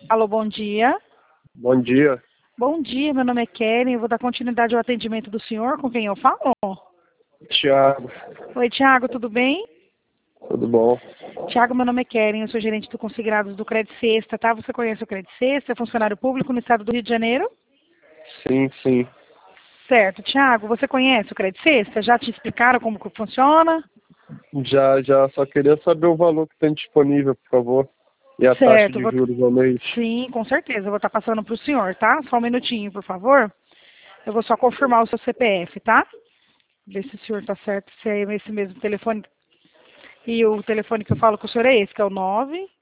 Alô, bom dia. Bom dia, Bom dia, meu nome é Keren, eu vou dar continuidade ao atendimento do senhor, com quem eu falo? Thiago. Oi, Tiago, tudo bem? Tudo bom? Tiago, meu nome é Keren, eu sou gerente do Consigrados do Credit Sexta, tá? Você conhece o Credit Sexta, é funcionário público no estado do Rio de Janeiro? Sim, sim. Certo. Tiago, você conhece o Credit Sexta? Já te explicaram como que funciona? Já, só queria saber o valor que tem disponível, por favor. E a taxa Certo, de juros ao mês. sim, com certeza, eu vou estar passando para o senhor, tá? Só um minutinho, por favor. Eu vou só confirmar o seu CPF, tá? Ver se o senhor está certo, se é esse mesmo telefone. E o telefone que eu falo com o senhor é esse, que é o 9.